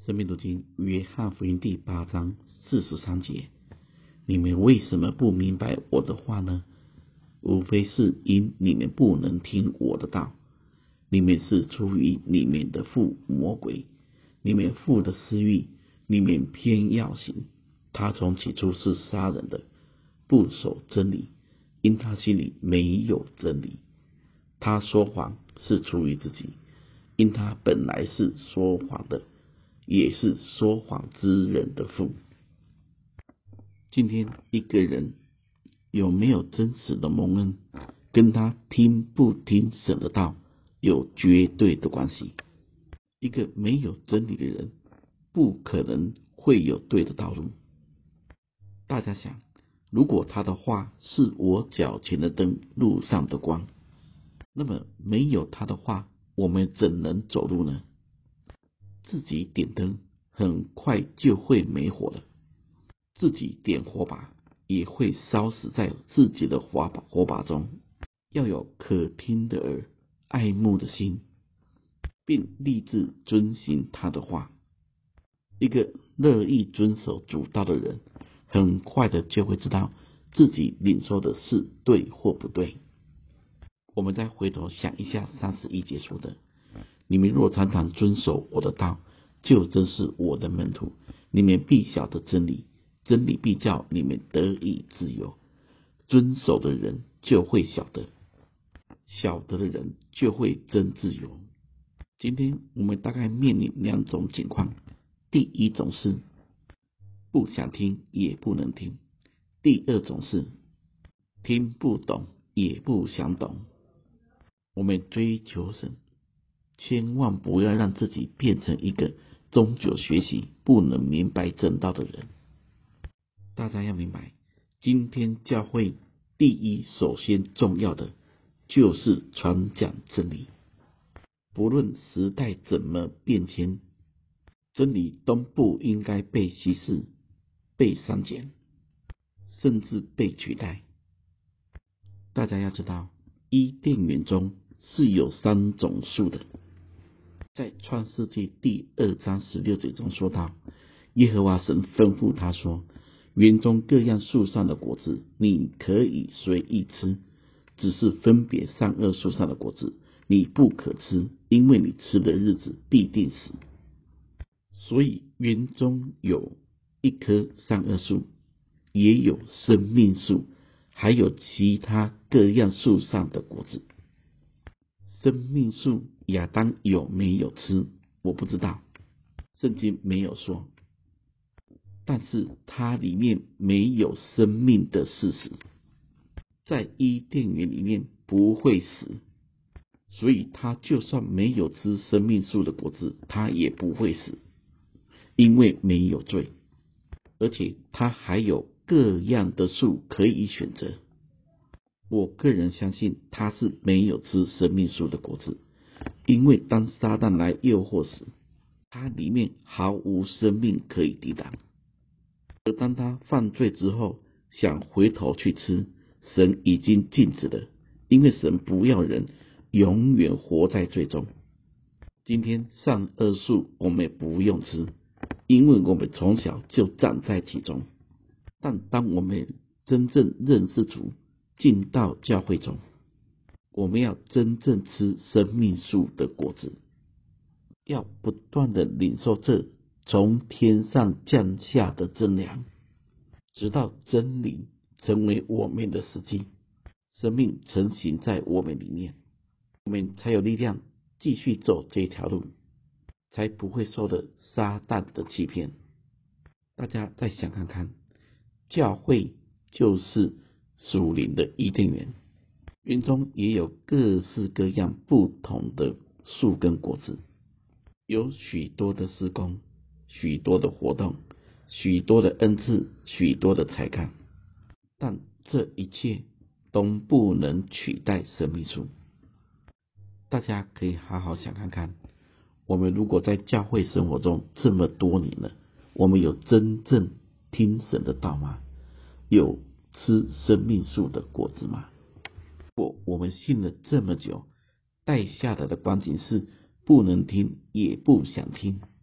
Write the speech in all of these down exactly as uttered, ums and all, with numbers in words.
生命读经约翰福音第八章四十三节，你们为什么不明白我的话呢？无非是因你们不能听我的道。你们是出于你们的父魔鬼，你们父的私欲，你们偏要行。他从起初是杀人的，不守真理，因他心里没有真理。他说谎是出于自己，因他本来是说谎的，也是说谎之人的父。今天一个人有没有真实的蒙恩，跟他听不听神的道有绝对的关系。一个没有真理的人，不可能会有对的道路。大家想，如果他的话是我脚前的灯，路上的光，那么没有他的话，我们怎能走路呢？自己点灯，很快就会没火了；自己点火把，也会烧死在自己的火把火把中。要有可听的耳，爱慕的心，并立志遵行他的话。一个乐意遵守主道的人，很快的就会知道自己领受的是对或不对。我们再回头想一下三十一节说的，你们若常常遵守我的道，就真是我的门徒，你们必晓得真理，真理必叫你们得以自由。遵守的人就会晓得，晓得的人就会真自由。今天我们大概面临两种情况，第一种是不想听也不能听，第二种是听不懂也不想懂。我们追求神，千万不要让自己变成一个终究学习不能明白正道的人。大家要明白，今天教会第一首先重要的就是传讲真理。不论时代怎么变迁，真理都不应该被稀释、被删减，甚至被取代。大家要知道，伊甸园中是有三种树的。在创世纪第二章十六节中说到，耶和华神吩咐他说，园中各样树上的果子你可以随意吃，只是分别善恶树上的果子你不可吃，因为你吃的日子必定死。所以园中有一棵善恶树，也有生命树，还有其他各样树上的果子。生命树亚当有没有吃，我不知道，圣经没有说，但是它里面没有生命的事实。在伊甸园里面不会死，所以他就算没有吃生命树的果子，他也不会死，因为没有罪，而且他还有各样的树可以选择。我个人相信他是没有吃生命树的果子，因为当撒旦来诱惑时，他里面毫无生命可以抵挡。而当他犯罪之后，想回头去吃，神已经禁止了，因为神不要人永远活在罪中。今天善恶树我们不用吃，因为我们从小就站在其中。但当我们真正认识主，进到教会中，我们要真正吃生命树的果子，要不断的领受这从天上降下的真粮，直到真理成为我们的实际，生命成型在我们里面，我们才有力量继续走这条路，才不会受到撒旦的欺骗。大家再想看看，教会就是属灵的伊甸园，园中也有各式各样不同的树跟果子，有许多的事工，许多的活动，许多的恩赐，许多的才干，但这一切都不能取代生命树。大家可以好好想看看，我们如果在教会生活中这么多年了，我们有真正听神的道吗？有吃生命树的果子吗？如果我们信了这么久，带下来的光景是不能听也不想听，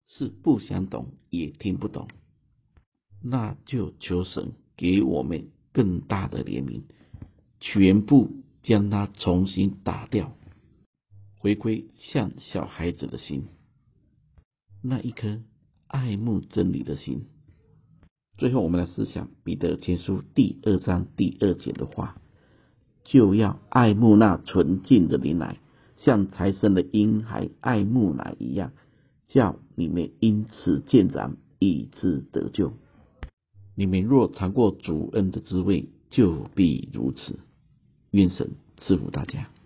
是不想懂也听不懂，那就求神给我们更大的怜悯，全部将它重新打掉，回归像小孩子的心，那一颗爱慕真理的心。最后我们来思想彼得前书第二章第二节的话，就要爱慕那纯净的灵奶，像才生的婴孩爱慕奶一样，叫你们因此渐长，以致得救。你们若尝过主恩的滋味，就必如此。愿神赐福大家。